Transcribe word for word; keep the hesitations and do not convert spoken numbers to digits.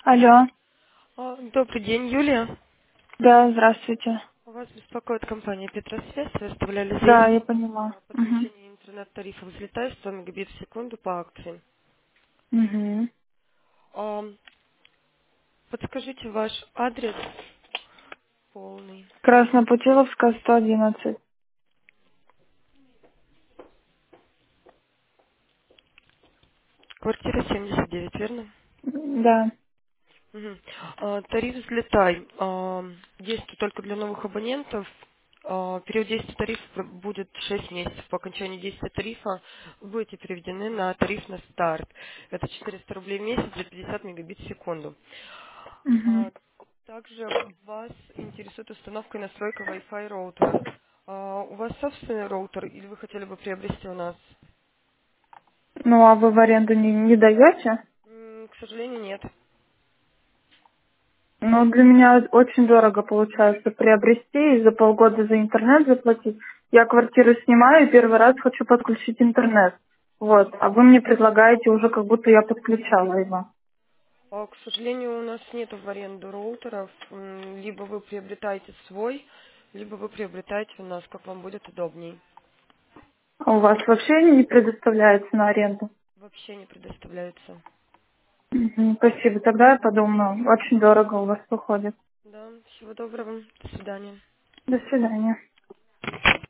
Алло. А, Добрый день, Юлия. Да, здравствуйте. Вас беспокоит компания Петросвязь. Вы оставляли Да, я заявку поняла. на Угу. подключение интернет-тарифа «Взлетай» сто мегабит в секунду по акции. Угу. А, Подскажите ваш адрес полный. Краснопутиловская, сто одиннадцать. Квартира семьдесят девять, верно? Да. Мгм. А, Тариф «Взлетай» а, действует только для новых абонентов. А, Период действия тарифа будет шесть месяцев. По окончании действия тарифа вы будете переведены на тариф на старт. Это четыреста рублей в месяц за пятьдесят мегабит в секунду. Угу. А, Также вас интересует установка и настройка Wi-Fi роутера. А, У вас собственный роутер или вы хотели бы приобрести у нас? Ну, а вы в аренду не, не даете? М, К сожалению, нет. Ну, для меня очень дорого получается приобрести и за полгода за интернет заплатить. Я квартиру снимаю и первый раз хочу подключить интернет. Вот. А вы мне предлагаете уже, как будто я подключала его. А, К сожалению, у нас нет в аренду роутеров. М, Либо вы приобретаете свой, либо вы приобретаете у нас, как вам будет удобней. А у вас вообще не предоставляется на аренду? Вообще не предоставляется. Мгм. Спасибо. Тогда я подумаю. Очень дорого у вас выходит. Да, всего доброго. До свидания. До свидания.